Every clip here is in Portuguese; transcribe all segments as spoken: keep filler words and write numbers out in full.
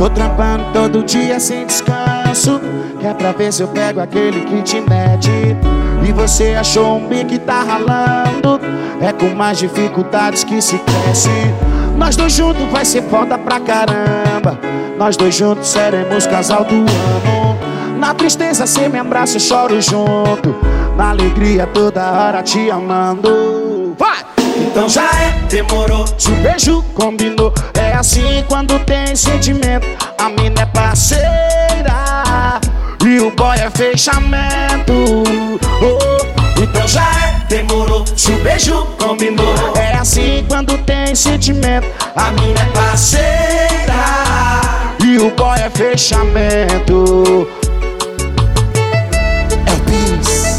Tô trampando todo dia sem descanso, que é pra ver se eu pego aquele que te mete. E você achou um bico que tá ralando, é com mais dificuldades que se cresce. Nós dois juntos vai ser foda pra caramba, nós dois juntos seremos casal do ano. Na tristeza cê me abraça, eu choro junto, na alegria toda hora te amando. Vai! Então já é, demorou, se o beijo combinou. É assim quando tem sentimento, a mina é parceira e o boy é fechamento. Oh, então já é, demorou, se o beijo combinou. É assim quando tem sentimento, a mina é parceira e o boy é fechamento. É bis.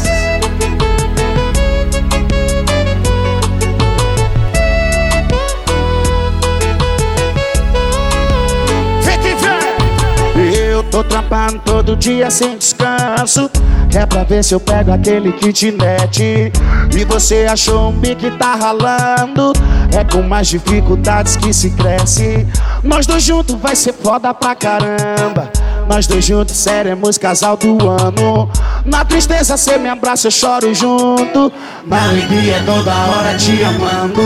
Tô trampando todo dia sem descanso, é pra ver se eu pego aquele que te mete. E você achou um bico que tá ralando, é com mais dificuldades que se cresce. Nós dois juntos vai ser foda pra caramba, nós dois juntos seremos casal do ano. Na tristeza cê me abraça, eu choro junto, na alegria toda hora te amando.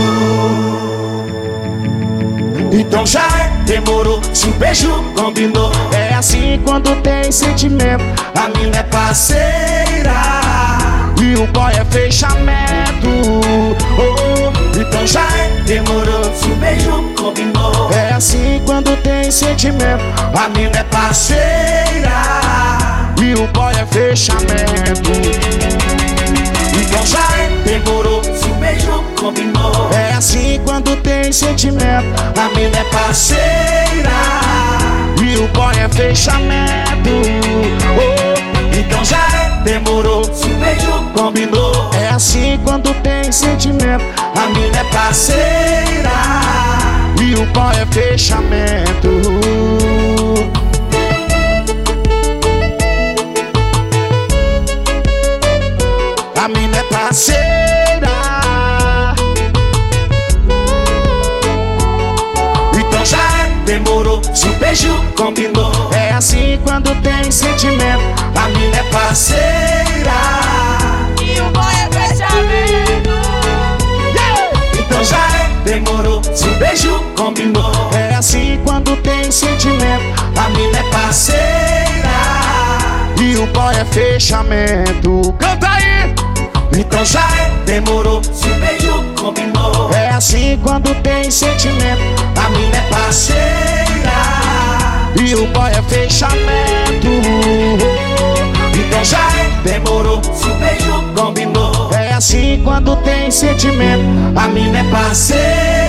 Então já é, demorou, se o beijo combinou. É assim quando tem sentimento, a mina é parceira e o boy é fechamento. Oh, então já é, demorou, se o beijo combinou. É assim quando tem sentimento, a mina é parceira e o boy é fechamento. Então já é, demorou, se o beijo combinou. É assim quando tem sentimento, a mina é parceira e o boy é fechamento. Oh, então já é, demorou, se o beijo combinou. É assim quando tem sentimento, a mina é parceira e o boy é fechamento. A mina é parceira. Então já é, demorou, se o beijo combinou. É assim quando tem sentimento, a mina é parceira e o boy é fechamento. Yeah! Então já é, demorou, se o beijo combinou. É assim quando tem sentimento, a mina é parceira e o boy é fechamento. Canta aí! Então já é, demorou, se o beijo combinou. É assim quando tem sentimento, a mina é parceira e o boy é fechamento. Então já é, demorou, se o beijo combinou. É assim quando tem sentimento, a mina é parceira